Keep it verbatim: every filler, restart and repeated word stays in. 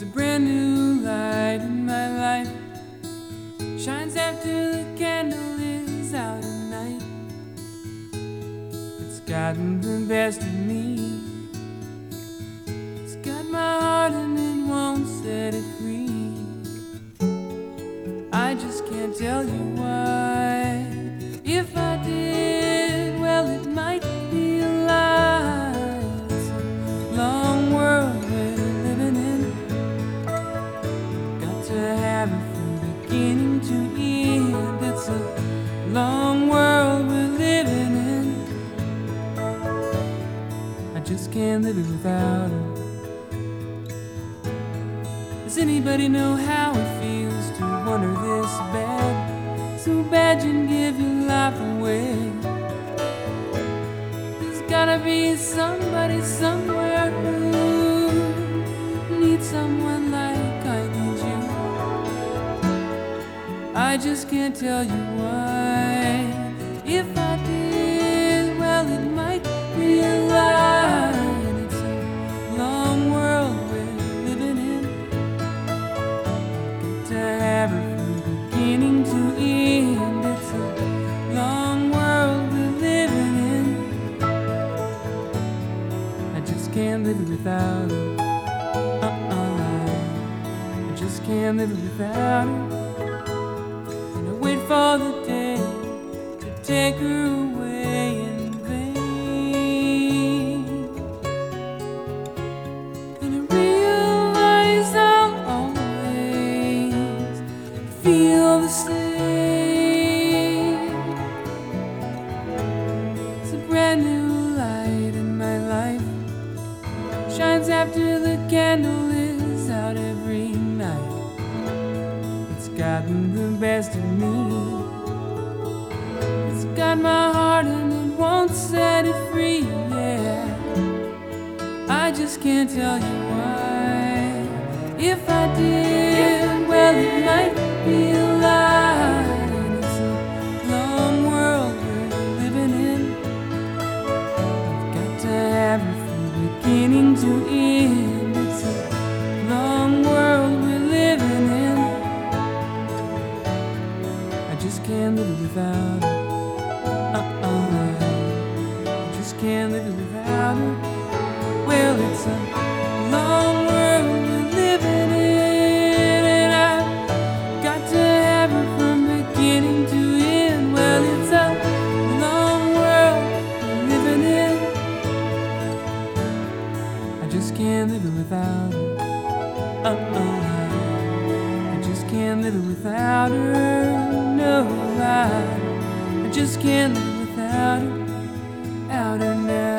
brand new light in my life. Shines after the candle is out at night. It's gotten the best of me. It's got my heart and it won't set it free. I just can't tell you why. If I did, well, it might be a lie. It's a long world we're living in. Got to have it from beginning to end. It's a long world we're living in. I just can't live it without her. Does anybody know how it feels to want her this bad? So bad you'd give your life away. There's gotta be somebody somewhere who needs someone like I need you. I just can't tell you why. If I did, well, it might be a lie. And it's a long world we're living in. Got to have her from beginning to end. It's a long world we're living in. I just can't live it without her. Uh-uh. I just can't live it without her. For the day to take her away in vain. And I realize I'll always feel the same. It's a brand new light in my life. Shines after the candle is out every night. It's gotten the best of me. It's got my heart and it won't set it free, yeah. I just can't tell you why. If I did, well, it might be a lie. And it's a long world we're living in. I've got to have it from beginning to end. It's a long world we're living in. I just can't live it without her. Uh-uh. I just can't live it without her. Well, it's a long world we're living in, and I've got to have her from beginning to end. Well, it's a long world we're living in. I just can't live it without her. Uh-uh. I just can't live it without her. No, I, I just can't live without her, out her now.